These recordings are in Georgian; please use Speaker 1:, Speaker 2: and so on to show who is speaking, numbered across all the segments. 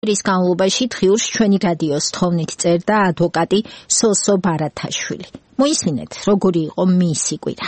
Speaker 1: რის განმავლობაში დღიურს ჩვენი რადიოს თხოვნით წერდა ადვოკატი სოსო ბარათაშვილი. მოისმინეთ, როგორი იყო მისი კვირა.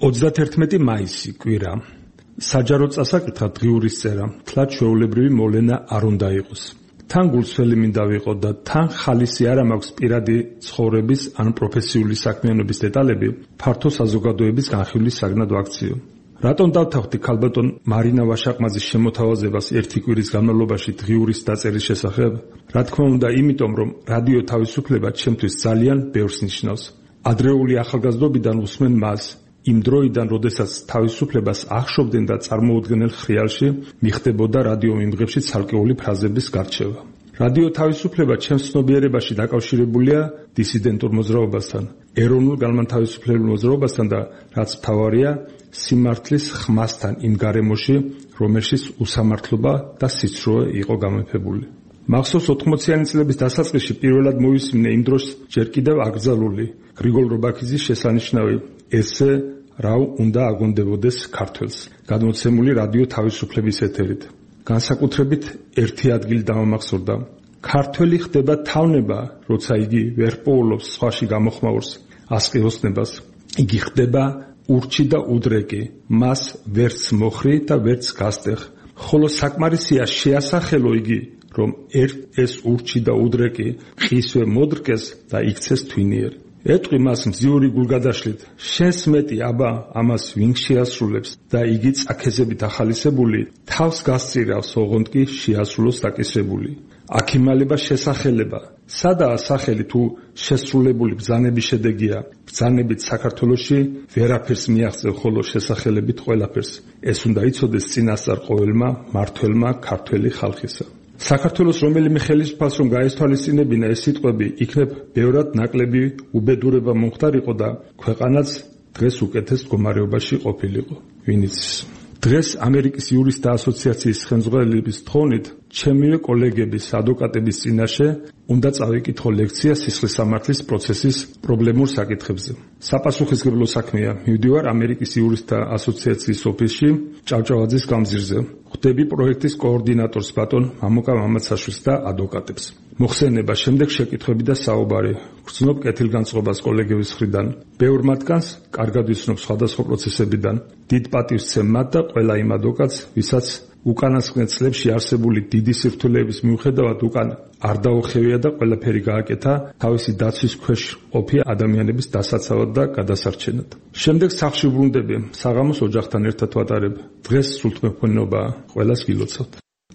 Speaker 2: 31 მაისი კვირა. საჯარო წასაკითხად დღიურის წერა, თლად ჩვეულებრივი მოლენა არ უნდა იყოს. თან გულსველი მინდა ვიყო და თან ხალისი არ მაქვს პირადი ცხოვრების ან პროფესიული საქმიანობის დეტალები ფართო საზოგადოების განხილვის საგნად ვაქციო. რატომ დავთანხმდი ქალბატონ მარინა ვაშაყმაძის შემოთავაზებას ერთი კვირის განმავლობაში დღიურის დაწერის შესახებ? რა თქმა უნდა, იმიტომ რომ რადიო თავისუფლება ჩემთვის ძალიან ბევრს ნიშნავს. ადრეული ახალგაზრდობიდან უსმენ მას. იმ დროიდან, როდესაც თავისუფლებას ახშობდნენ და წარმოუდგენელ ხრიალში მიხდებოდა რადიო მიმღებში ცალკეული ფრაზების გარჩევა. რადიო თავისუფლება ჩემს ცნობიერებაში დაკავშირებულია დისიდენტურ მოძრაობასთან, ეროვნულ განმათავისუფლებელ მოძრაობასთან და რაც მთავარია, სიმართლის ხმასთან იმ გარემოში, რომელშიც უსამართლობა და სიცრუე იყო გამეფებული. მახსოვს 80-იანი წლების დასაწყისში პირველად მოვისმინე იმ დროს ჯერ კიდევ აკრძალული გრიგოლ რობაქიძის შესანიშნავი ესე რა უნდა აგონდებოდეს ქართველს, გადმოცემული რადიო თავისუფლების ეთერით. განსაკუთრებით ერთი ადგილი დამამახსოვრდა. ქართველი ხდება თავნება, როცა იგი ვერ პოულობს სხვაში გამოხმაურს, ასყიოსნებას. იგი ხდება ურჩი და უდრეკი, მას ვერც მოხრი და ვერც გასტეხ. ხოლო საკმარისია შეასახელო იგი, რომ ეს ურჩი და უდრეკი ყისვე მოდრკეს და იქცეს თვინიერ. ეტყვი მას მზიური გულგადაშლით, შენს მეტი აბა ამას ვინ შეასრულებს და იგი წაქეზებით ახალისებული, თავს გასწირავს, ოღონდ კი შეასრულოს დაკისრებული. აქ იმალება შესახელება. სადაა სახელი თუ შესრულებული ბრძანების შედეგია? ბრძანებით საქართველოში ვერაფერს მიაღწევ, ხოლო შესახელებით ყველაფერს. ეს უნდა იცოდეს წინასწარ ყოველმა მართველმა ქართველი ხალხისა. საქართველოს რომელიმე ხელისუფალს რომ გაესთვალისწინებინა ეს სიტყვები, იქნებ ბევრად ნაკლები უბედურება მომხდარიყო და ქვეყანაც დღეს უკეთეს მდგომარეობაში ყოფილიყო. ვინ იცის? დღეს ამერიკის იურისტთა ასოციაციის ხელმძღვანელების თხოვნით ჩემივე კოლეგების, ადვოკატების წინაშე უნდა წავიკითხო ლექცია სისხლის სამართლის პროცესის პრობლემურ საკითხებზე. საპასუხისმგებლო საქმეა. მივდივარ ამერიკის იურისტთა ასოციაციის ოფისში ჭავჭავაძის გამზირზე. ხვდები პროექტის კოორდინატორს ბატონ მამუკა მამაცაშვილს და ადვოკატებს. მოხსენება, შემდეგ შეკითხვები და საუბარი. გრძნობ კეთილგანწყობას კოლეგების მხრიდან. ბევრ მათგანს კარგად ვიცნობ სხვადასხვა პროცესებიდან. დიდ პატივს ვცემ მათ და ყველა იმ ადვოკატს, ვისაც უკანასკნელ წლებში არსებული დიდი სირთულეების მიუხედავად უკან არ დაუხევია და ყველაფერი გააკეთა თავისი დაცვის ქვეშ ყოფი ადამიანების დასაცავად და გადასარჩენად. შემდეგ სახლში ვბრუნდები, საღამოს ოჯახთან ერთად ვატარებ. დღეს სულთმეფონინობაა, ყველას გილოცავთ.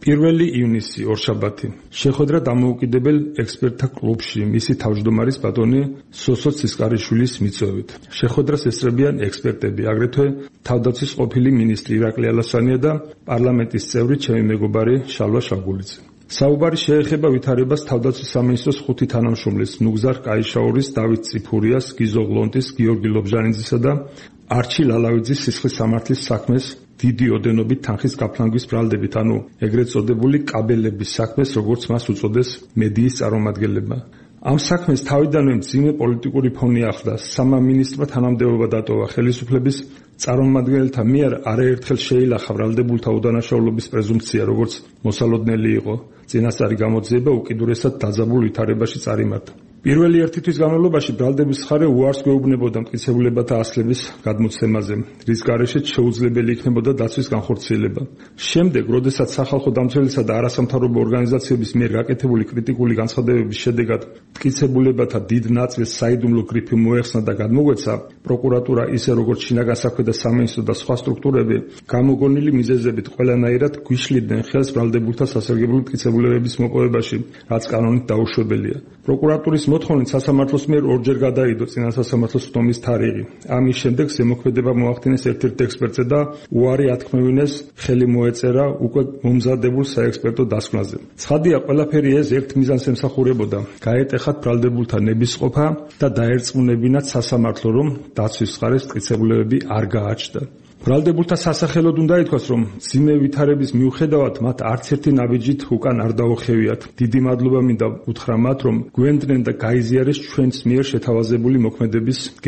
Speaker 2: 1 ივნისი, ორშაბათი. შეხვედრა დამოუკიდებელ ექსპერტთა კლუბში მისი თავმჯდომარის ბატონი სოსო ცისკარიშვილის მიწვევით. შეხვედრას ესწრებიან ექსპერტები, აგრეთვე თავდაცვის ყოფილი მინისტრი ირაკლი ალასანია და პარლამენტის წევრი ჩემი მეგობარი შალვა შაგულიძე. საუბარი შეეხება ვითარებას თავდაცვის სამინისტროს 5 თანამშრომლის ნუგზარ კაიშაურის, დავით წიფურიას, გიზო ღლონტის, გიორგი ლობჟანიძისა და არჩი ლალავიძის სისხლის სამართლის საქმეს დიდი ოდენობით თანხის გაფლანგვის ბრალდებით, ანუ ეგრეთ წოდებული კაბელების საქმეს, როგორც მას უწოდეს მედიის წარმომადგენლებმა. ამ საქმეს თავიდანვე მძიმე პოლიტიკური ფონი ახლდა. სამამინისტრმა თანამდებობა დატოვა. ხელისუფლების წარმომადგენელთა მიერ არაერთხელ შეილახა ბრალდებულთა უდანაშაულობის პრეზუმპცია, როგორც მოსალოდნელი იყო. წინასწარი გამოძიება უკიდურესად დაძაბულ ვითარებაში წარიმართა. პირველი ერთი თვის განმავლობაში ბრალდების მხარე უარს გვეუბნებოდა მტკიცებულებათა ასლების გადმოცემაზე, რის გარეშეც შეუძლებელი იქნებოდა დაცვის განხორციელება. შემდეგ, როდესაც სახალხო დამცველისა და არასამთავრობო ორგანიზაციების მიერ გაკეთებული კრიტიკული განცხადებების შედეგად მტკიცებულებათა დიდ ნაწილს საიდუმლო გრიფი მოეხსნა და გადმოგვეცა, პროკურატურა ისე როგორც შინაგან საქმეთა სამინისტრო და სხვა სტრუქტურები გამოგონილი მიზეზებით ყველანაირად გვიშლიდნენ ხელს ბრალდებულთა სასარგებლო მტკიცებულებების მოპოვებაში, რაც კანონით დაუშვებელია. პროკურატურის მოთხოვნით სასამართლოს მიერ ორჯერ გადაიდო წინა სასამართლოს ხდომის თარიღი. ამის შემდეგ ზემოქმედება მოახდინეს ერთ-ერთ ექსპერტზე და უარი ათქმევინეს, ხელი მოეწერა უკვე მომზადებულ საექსპერტო დასკვნაზე. ცხადია, ყველაფერი ეს ერთ მიზანს ემსახურებოდა: გაეტეხათ ბრალდებულთა ნებისყოფა და დაერწმუნებინათ სასამართლო, რომ დაცვის მხარეს მტკიცებულებები არ გააჩნდა. ბრალდებულთა სასახელოდ უნდა ითქვას, რომ მძიმე ვითარების მიუხედავად მათ არც ერთი ნაბიჯით უკან არ დაუხევიათ. დიდი მადლობა მინდა უთხრა მათ, რომ გვენდნენ და გაიზიარეს ჩვენს მიერ შეთავაზებული მოქმედების გეგმა.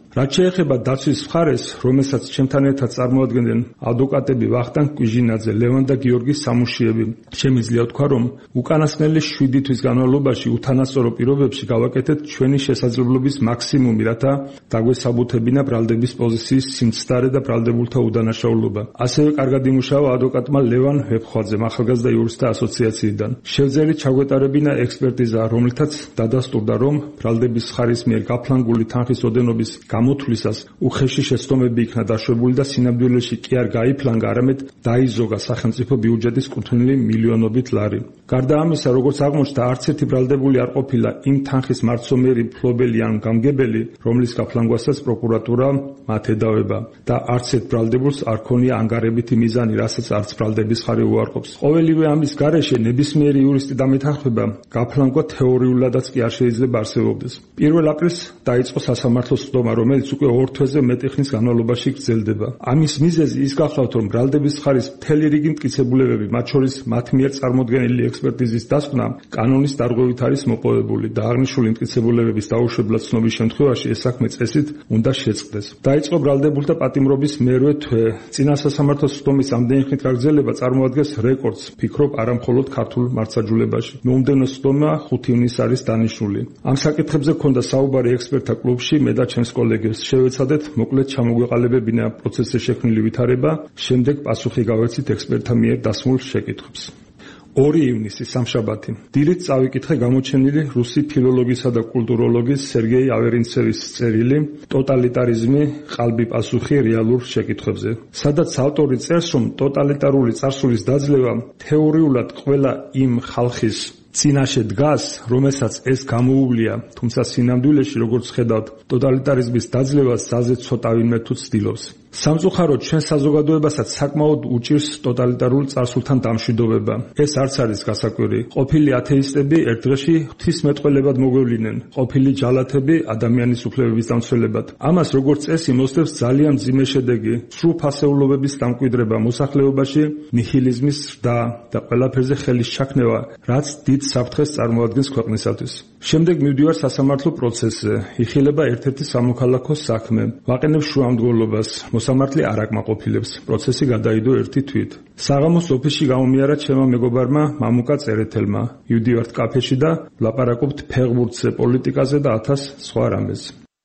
Speaker 2: რაც შეეხება დაცვის მხარეს, რომელსაც ჩემთან ერთად წარმოადგენდნენ ადვოკატები ვახტანგ კვიჟინაძე, ლევან და გიორგი სამუშიები, შემიძლია ვთქვა, რომ უკანასკნელი 7 თვის განმავლობაში უთანასწორო პირობებში გავაკეთეთ ჩვენი შესაძლებლობის მაქსიმუმი, რათა დაგვესაბუთებინა ბრალდების პოზიციის სიმცდარე და ბრალდებულთა უდანაშაულობა. ასევე კარგად იმუშავა ადვოკატმა ლევან ვეფხვაძემ ახალგაზრდა იურისტთა ასოციაციიდან. შევძელით ჩაგვეტარებინა ექსპერტიზა, რომლითაც დადასტურდა, რომ ბრალდების მხარის მიერ გაფლანგული თანხის ოდენობის გამოთვლისას უხეში შეცდომები იქნა დაშვებული და სინამდვილეში კი არ გაიფლანგა, არამედ დაიზოგა სახელმწიფო ბიუჯეტის კუთვნილი მილიონობით ლარი. გარდა ამისა, როგორც აღმოჩნდა, არც ერთი ბრალდებული არ ყოფილა იმ თანხის მარცომერი, მფლობელი ან გამგებელი, რომლის გაფლანგვასაც პროკურატურა მათ ედავება და არც ერთ ბრალდებულს არ ქონია ანგარებითი მიზანი, რასაც არც ბრალდების მხარე უარყოფს. ყოველივე ამის გარეშე ნებისმიერი იურისტი დამეთანხმება გაფლანგვა თეორიულადაც კი არ შეიძლება არსებობდეს. 1 აპრილს დაიწყო სასამართლოს სხდომა, რომელიც უკვე 2 თვეზე მეტი ხნის განმავლობაში გრძელდება. ამის მიზეზი ის გახლავთ, რომ ბრალდების მხარის მთელი რიგი მტკიცებულებები, მათ შორის მათ მიერ წარმოდგენილი ექსპერტიზის დასკვნა, კანონის დარღვევით არის მოპოვებული და აღნიშნული მტკიცებულებების დაუშვებლად ცნობის შემთხვევაში ეს საქმე წესით უნდა შეწყდეს. დაიწყო ბრალდებულთა პატიმრობის მერვე თვე. წინა სასამართლოს სხდომის ამდენი ხნით გაგრძელება წარმოადგენს რეკორდს, ფიქრობ, არა მხოლოდ ქართულ მართლმსაჯულებაში. მომდევნო სხდომა 5 ივნისს არის დანიშნული. ამ საკითხებზე ჰქონდა საუბარი ექსპერტთა კლუბში, მე და ჩემს კოლეგებს. შევეცადეთ მოკლედ ჩამოგვეყალიბებინა პროცესზე შექმნილი ვითარება, შემდეგ პასუხი გავერცით ექსპერტთა მიერ დასმულ შეკითხვებს. 2 ივნისი სამშაბათი. დილით წავიკითხე გამოჩენილი რუსი ფილოლოგისა და კულტუროლოგის სერგეი ავერინცევის წერილი „ტოტალიტარიზმი, ყალბი პასუხი რეალურ შეკითხვებზე“, სადაც ავტორი წერს, რომ ტოტალიტარული წარსულის დაძლევა თეორიულად ყველა იმ ხალხის წინაშე დგას, რომელსაც ეს გამოუვლია, თუმცა სინამდვილეში, როგორც ხედავთ, ტოტალიტარიზმის დაძლევას ძალზე ცოტა ვინმე თუ ცდილობს. სამწუხაროდ ჩვენ საზოგადოებასაც საკმაოდ უჭირს ტოტალიტარულ წარსულთან დამშვიდობება. ეს არც არის გასაკვირი. ყოფილი ათეისტები ერთ დღეში ღვთისმეტყველებად მოგვევლინენ, ყოფილი ჯალათები ადამიანის უფლებების დამცველებად. ამას როგორც წესი მოსდევს ძალიან მძიმე შედეგი, სრულფასეულობების დამკვიდრება მოსახლეობაში, ნიჰილიზმის ზრდა და ყველაფერზე ხელის ჩაქნევა, რაც დიდ საფრთხეს წარმოადგენს ქვეყნისათვის. შემდეგ მივდივარ სასამართლო პროცესზე. იხილება ერთ-ერთი სამოქალაქო საქმე. ვაყენებ შუამდგომლობას. მოსამართლე არ აკმაყოფილებს. პროცესი გადაიდო 1 თვით. საღამოს ოფისში გამომიარა ჩემმა მეგობარმა მამუკა წერეთელმა. მივდივართ კაფეში და ვლაპარაკობთ ფეხბურთზე, პოლიტიკაზე და 1000 სხვა რამეს.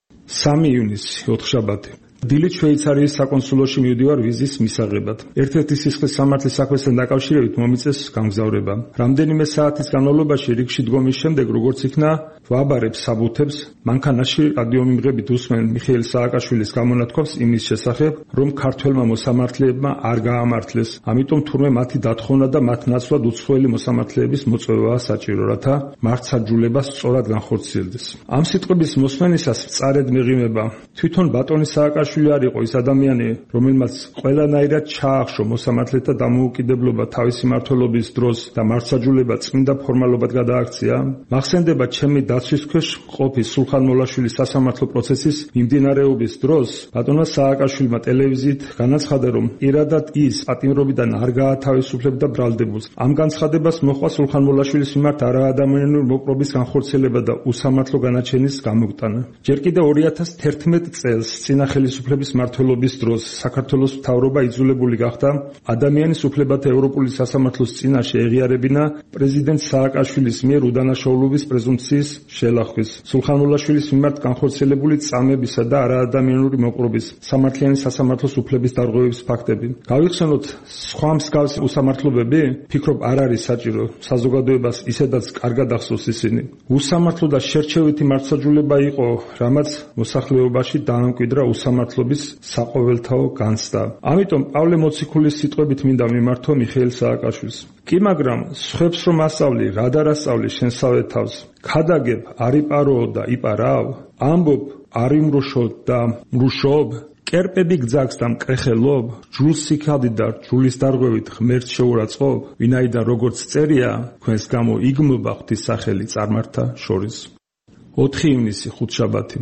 Speaker 2: 3 ივნისი, ოთხშაბათი. დილით შვეიცარიის საკონსულოში მივდივარ ვიზის მისაღებად. ერთ-ერთი სისხლის სამართლის საქმესთან დაკავშირებით მომიწეს გამგზავრება. რამდენიმე საათის განმავლობაში რიგში დგომის შემდეგ, როგორც იქნა, ვაბარებ საბუთებს, მანქანაში რადიომიმღებით უსმენ მიხეილ სააკაშვილის გამონათქვამს იმის შესახებ, რომ ქართველმა მოსამართლეებმა არ გაამართლეს, ამიტომ თურმე მათი დათხოვნა და მათ ნაცვლად უცხოელი მოსამართლეების მოწვევაა საჭირო, რათა მართლმსაჯულება სწორად განხორციელდეს. ამ სიტყვების მოსმენისას მწარედ მეღიმება. თვითონ ბატონი სააკაშვილი არ იყო ის ადამიანი, რომელმაც ყველანაირად ჩაახშო მოსამართლეთა დამოუკიდებლობა თავისი მმართველობის დროს და მართლმსაჯულება წმინდა ფორმალობად გადააქცია. მახსენდება ჩემი დაცვის ქვეშ მყოფი სულხან მოლაშვილის სასამართლო პროცესის მიმდინარეობის დროს ბატონმა სააკაშვილმა ტელევიზიით განაცხადა, რომ პირადად ის პატიმრობიდან არ გაათავისუფლებდა ბრალდებულს. ამ განცხადებას მოჰყვა სულხან მოლაშვილის მიმართ არაადამიანური მოპყრობის განხორციელება და უსამართლო განაჩენის გამოგტანა. ჯერ კიდევ 2011 წელს წინა ხელისუფლების მმართველობის დროს საქართველოს მთავრობა იძულებული გახდა ადამიანის უფლებათა ევროპული სასამართლოს წინაშე ეღიარებინა პრეზიდენტ სააკაშვილის მიერ უდანაშაულობის პრეზუმპციის შელახვის, სულხან მოლაშვილის მიმართ განხორციელებული წამებისა და არაადამიანური მოპყრობის, სამართლიანი სასამართლოს უფლების დარღვევების ფაქტები. გავიხსენოთ სხვა მსგავსი უსამართლობები? ფიქრობ არ არის საჭირო საზოგადოებას ისედაც კარგად ახსოვს ისინი. უსამართლო და შერჩევითი მართლმსაჯულება იყო, რამაც მოსახლეობაში დაამკვიდრა უსამართლობის საყოველთაო განცდა. ამიტომ პავლე მოციქულის სიტყვებით მინდა მიმართო მიხეილ სააკაშვილს. კი მაგრამ სხვებს რომ ასწავლი, რა დარასწავლი შენსავე თავს. ქადაგებ არიპაროო და იპარავ, ამბობ არიმრუშო და მრუშობ, კერპები გძაგს და მკრეხელობ, ჯულს სიქადი და ჯულის დარღვევით ღმერთს შეურაცხობ, ვინაიდან როგორც წერია, თქვენს გამო იგმობა ღვთის სახელი წარმართა შორის. 4 ივნისი, ხუთშაბათი.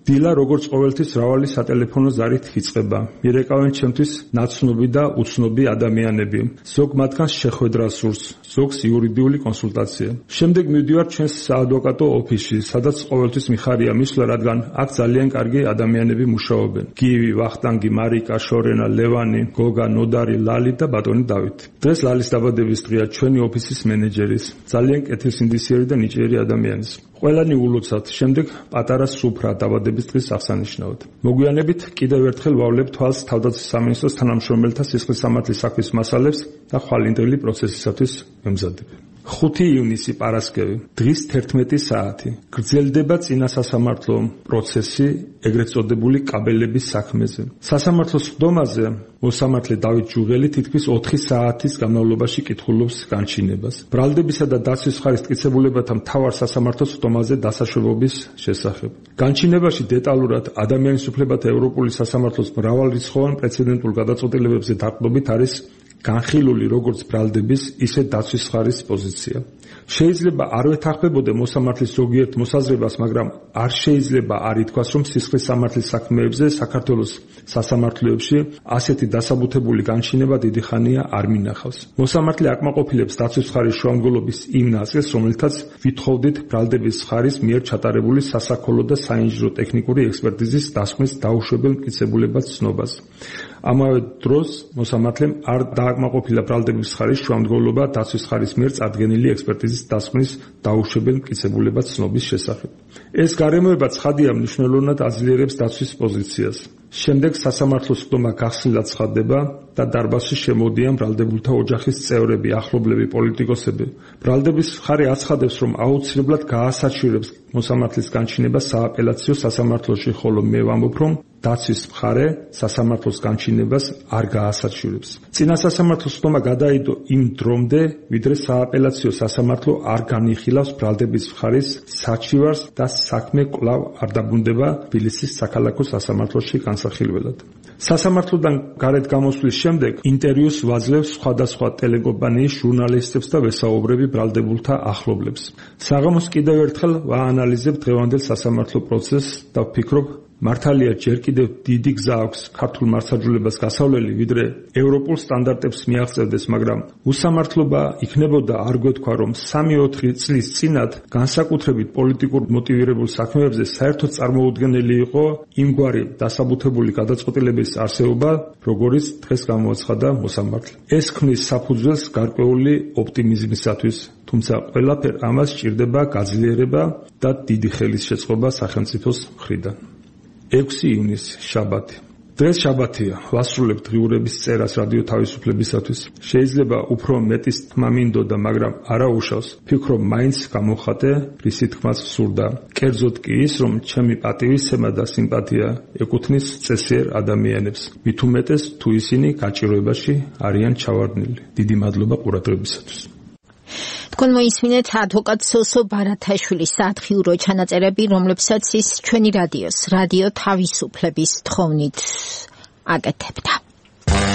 Speaker 2: დილა როგორც ყოველთვის მრავალი სატელეფონო ზარით იწყება. მირეკავენ ჩემთვის ნაცნობი და უცნობი ადამიანები. ზოგ მათგანს შეხვედრა სურს, ზოგს იურიდიული კონსულტაცია. შემდეგ მივდივარ ჩვენს საადვოკატო ოფისში, სადაც ყოველთვის მიხარია მისვლა, რადგან აქ ძალიან კარგი ადამიანები მუშაობენ. გივი, ვახტანგი, მარიკა, შორენა, ლევანი, გოგა, ნოდარი, ლალი და ბატონი დავით. დღეს ლალის დაბადების დღეა ჩვენი ოფისის მენეჯერის, ძალიან კეთილსინდისიერი და ნიჭიერი ადამიანის. ყველანი ულოცავთ, შემდეგ პატარა სუფრა დაბადების დღის აღსანიშნავად. მოგვიანებით კიდევ ერთხელ ვავლებ თვალს თავდაცვის სამინისტროს თანამშრომელთა სისხლის სამართლის საქმის მასალებს და ხვალინდელი პროცესისათვის მემზადებიან. 5 ივნისი პარასკევი, დღის 11 საათი. გრძელდება წინა სასამართლო პროცესი, ეგრეთ წოდებული კაბელების საქმეზე. სასამართლოს სხდომაზე მოსამართლე დავით ჯუღელი თითქმის 4 საათის განმავლობაში კითხულობს განჩინებას. ბრალდებისა და დაცვის მხარის მტკიცებულებათა მთავარ სასამართლოს სხდომაზე დასაშვებობის შესახებ. განჩინებაში დეტალურად ადამიანის უფლებათა ევროპული სასამართლოს მრავალრიცხოვან პრეცედენტულ გადაწყვეტილებებზე დაყრდნობით არის განხილული როგორც ბრალდების, ისე დაცვის მხარის პოზიცია. შეიძლება არ ვეთანხმებოდე მოსამართლის ზოგიერთ მოსაზრებას, მაგრამ არ შეიძლება არ ითქვას, რომ სისხლის სამართლის საქმეებზე საქართველოს სასამართლოებში ასეთი დასაბუთებული განჩინება დიდი ხანია არ მინახავს. მოსამართლე აკმაყოფილებს დაცვის მხარის შუამდგომლობის იმ ნაწილს, რომელთაც ვითხოვდით ბრალდების მხარის მიერ ჩატარებული სასაქოლო და საინჟინრო ტექნიკური ექსპერტიზის დასკვნის დაუშვებელ მტკიცებულებად ცნობას. ამავე დროს მოსამართლემ არ დააკმაყოფილა ბრალდების მხარის შუამდგომლობა დაცვის მხარის მიერ წარდგენილი ექსპერტიზის დასკვნის დაუშვებელ მტკიცებულებად ცნობის შესახებ. ეს გარემოება ცხადია მნიშვნელოვნად აძლიერებს დაცვის პოზიციას. შემდეგ სასამართლოს სხდომა გახსნილად ცხადდება და დარბაზში შემოდიან ბრალდებულთა ოჯახის წევრები, ახლობლები, პოლიტიკოსები. ბრალდების მხარე აცხადებს, რომ აუცილებლად გაასაჩივრებს მოსამართლის განჩინება სააპელაციო სასამართლოში, ხოლო მე ვამბობ, რომ დაცვის მხარე სასამართლოს განჩინებას არ გაასაჩივრებს. წინა სასამართლოს სხდომა გადაიდო იმ დრომდე, ვიდრე სააპელაციო სასამართლო არ განიხილავს ბრალდების მხარის საჩივარს და საქმე კვლავ არ დაბრუნდება თბილისის საქალაქო სასამართლოში განსახილველად. სასამართლოდან გარეთ გამოსვლის შემდეგ ინტერვიუს ვაძლევს სხვადასხვა ტელეკომპანიის ჟურნალისტებს და ვესაუბრები ბრალდებულთა ახლობლებს. საღამოს კიდევ ერთხელ ვაანალიზებ დღევანდელ სასამართლო პროცესს და ვფიქრობ, მართალია ჯერ კიდევ დიდი გზა აქვს ქართულ მართლმსაჯულებას გასავლელი, ვიდრე ევროპულ სტანდარტებს მიაღწევდეს, მაგრამ უსამართლობა იქნებოდა არ გვეთქვა, რომ 3-4 წლის წინათ განსაკუთრებით პოლიტიკურ მოტივირებულ საქმეებზე საერთოდ წარმოუდგენელი იყო იმგვარი დასაბუთებული გადაწყვეტილების არსებობა, როგორიც დღეს გამოაცხადა მოსამართლე. ეს ქმნის საფუძველს გარკვეული ოპტიმიზმისათვის, თუმცა ყველაფერ ამას სჭირდება გაძლიერება და დიდი ხელისშეწყობა სახელმწიფოს მხრიდან. 6 ივნისი, შაბათი. დღეს შაბათია, ვასრულებ დღიურების წერას რადიო თავისუფლებისათვის. შეიძლება უფრო მეტის თმა მინდოდა, მაგრამ არა უშავს. ვფიქრობ, მაინც გამოხატე, რისი თქმაც სურდა. კერძოდ კი ის, რომ ჩემი პატივისცემა და სიმპათია ეკუთვნის წესიერ ადამიანებს. მით უმეტეს, თუ ისინი გაჭირვებაში არიან ჩავარდნილი. დიდი მადლობა ყურადღებისათვის.
Speaker 1: თქვენ მოისმინეთ ადვოკატ სოსო ბარათაშვილის სათხიურო ჩანაწერები, რომლებსაც ის ჩვენი რადიო თავისუფლების თხოვნით აკეთებდა.